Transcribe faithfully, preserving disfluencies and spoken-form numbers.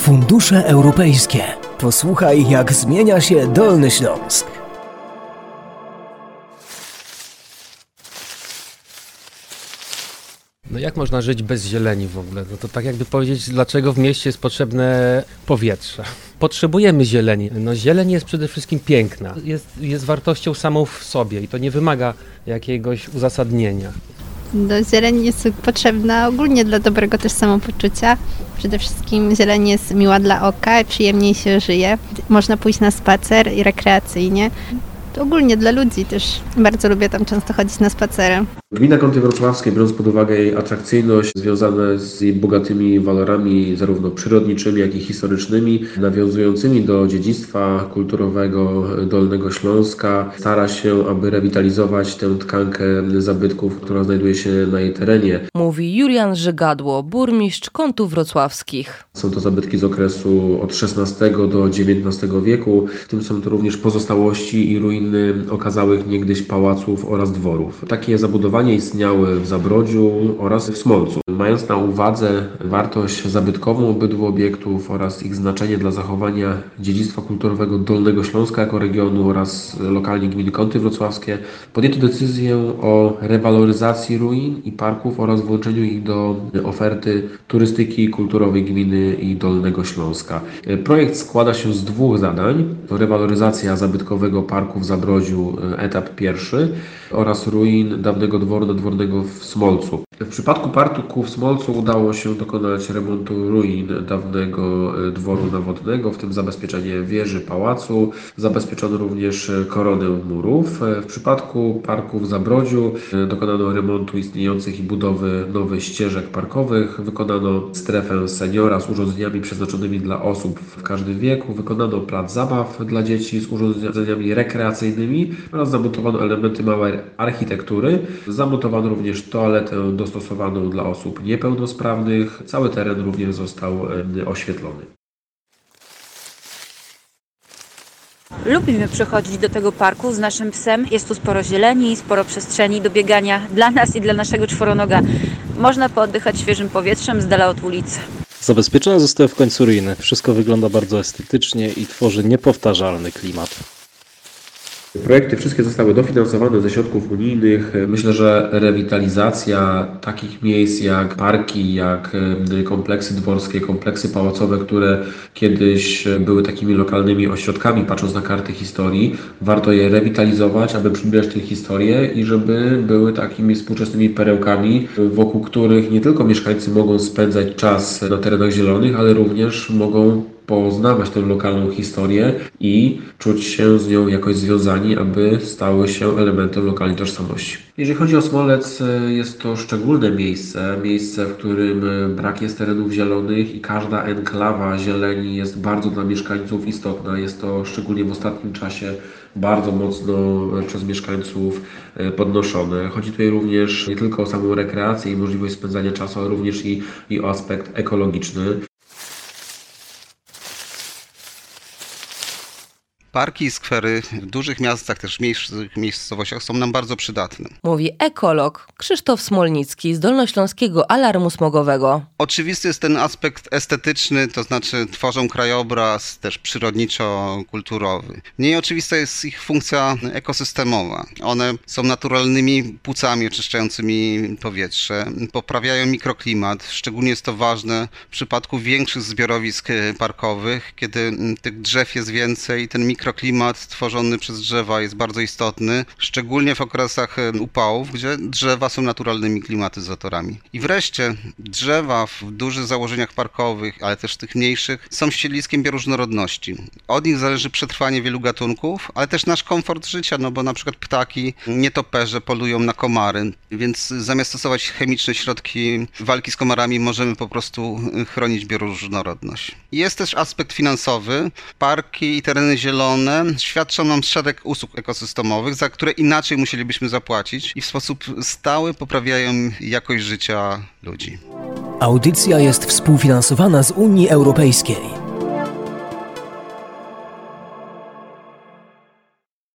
Fundusze europejskie. Posłuchaj, jak zmienia się Dolny Śląsk. No jak można żyć bez zieleni w ogóle? No to tak jakby powiedzieć, dlaczego w mieście jest potrzebne powietrze. Potrzebujemy zieleni. No zieleń jest przede wszystkim piękna. Jest, jest wartością samą w sobie i to nie wymaga jakiegoś uzasadnienia. No, zieleń jest potrzebna ogólnie dla dobrego też samopoczucia. Przede wszystkim zieleń jest miła dla oka, przyjemniej się żyje. Można pójść na spacer i rekreacyjnie. To ogólnie dla ludzi też. Bardzo lubię tam często chodzić na spacery. Gmina Kąty Wrocławskie, biorąc pod uwagę jej atrakcyjność związane z jej bogatymi walorami zarówno przyrodniczymi, jak i historycznymi, nawiązującymi do dziedzictwa kulturowego Dolnego Śląska, stara się, aby rewitalizować tę tkankę zabytków, która znajduje się na jej terenie. Mówi Julian Żygadło, burmistrz Kątów Wrocławskich. Są to zabytki z okresu od szesnastego do dziewiętnastego wieku. W tym są to również pozostałości i ruiny okazałych niegdyś pałaców oraz dworów. Takie zabudowania istniały w Zabrodziu oraz w Smolcu. Mając na uwadze wartość zabytkową obydwu obiektów oraz ich znaczenie dla zachowania dziedzictwa kulturowego Dolnego Śląska jako regionu oraz lokalnie gminy Kąty Wrocławskie, podjęto decyzję o rewaloryzacji ruin i parków oraz włączeniu ich do oferty turystyki kulturowej gminy i Dolnego Śląska. Projekt składa się z dwóch zadań. To rewaloryzacja zabytkowego parku w Zabrodziu, etap pierwszy, oraz ruin dawnego dworu nadwornego w Smolcu. W przypadku parku w Smolcu udało się dokonać remontu ruin dawnego dworu nawodnego, w tym zabezpieczenie wieży pałacu. Zabezpieczono również koronę murów. W przypadku parku w Zabrodziu dokonano remontu istniejących i budowy nowych ścieżek parkowych. Wykonano strefę seniora z urządzeniami przeznaczonymi dla osób w każdym wieku. Wykonano plac zabaw dla dzieci z urządzeniami rekreacyjnymi oraz zamontowano elementy małej architektury. Zamontowano również toaletę dostosowaną dla osób niepełnosprawnych. Cały teren również został oświetlony. Lubimy przychodzić do tego parku z naszym psem. Jest tu sporo zieleni, sporo przestrzeni do biegania dla nas i dla naszego czworonoga. Można pooddychać świeżym powietrzem z dala od ulicy. Zabezpieczone zostały w końcu ruiny. Wszystko wygląda bardzo estetycznie i tworzy niepowtarzalny klimat. Projekty wszystkie zostały dofinansowane ze środków unijnych. Myślę, że rewitalizacja takich miejsc jak parki, jak kompleksy dworskie, kompleksy pałacowe, które kiedyś były takimi lokalnymi ośrodkami, patrząc na karty historii, warto je rewitalizować, aby przybliżać tę historię i żeby były takimi współczesnymi perełkami, wokół których nie tylko mieszkańcy mogą spędzać czas na terenach zielonych, ale również mogą poznawać tę lokalną historię i czuć się z nią jakoś związani, aby stały się elementem lokalnej tożsamości. Jeżeli chodzi o Smolec, jest to szczególne miejsce, miejsce, w którym brak jest terenów zielonych i każda enklawa zieleni jest bardzo dla mieszkańców istotna. Jest to szczególnie w ostatnim czasie bardzo mocno przez mieszkańców podnoszone. Chodzi tutaj również nie tylko o samą rekreację i możliwość spędzania czasu, ale również i, i o aspekt ekologiczny. Parki i skwery w dużych miastach, też mniejszych miejscowościach są nam bardzo przydatne. Mówi ekolog Krzysztof Smolnicki z Dolnośląskiego Alarmu Smogowego. Oczywisty jest ten aspekt estetyczny, to znaczy tworzą krajobraz też przyrodniczo-kulturowy. Mniej oczywista jest ich funkcja ekosystemowa. One są naturalnymi płucami oczyszczającymi powietrze, poprawiają mikroklimat. Szczególnie jest to ważne w przypadku większych zbiorowisk parkowych, kiedy tych drzew jest więcej, ten mikroklimat Mikroklimat tworzony przez drzewa jest bardzo istotny, szczególnie w okresach upałów, gdzie drzewa są naturalnymi klimatyzatorami. I wreszcie drzewa w dużych założeniach parkowych, ale też tych mniejszych, są siedliskiem bioróżnorodności. Od nich zależy przetrwanie wielu gatunków, ale też nasz komfort życia, no bo na przykład ptaki, nietoperze polują na komary, więc zamiast stosować chemiczne środki walki z komarami, możemy po prostu chronić bioróżnorodność. Jest też aspekt finansowy. Parki i tereny zielone świadczą nam szereg usług ekosystemowych, za które inaczej musielibyśmy zapłacić i w sposób stały poprawiają jakość życia ludzi. Audycja jest współfinansowana z Unii Europejskiej.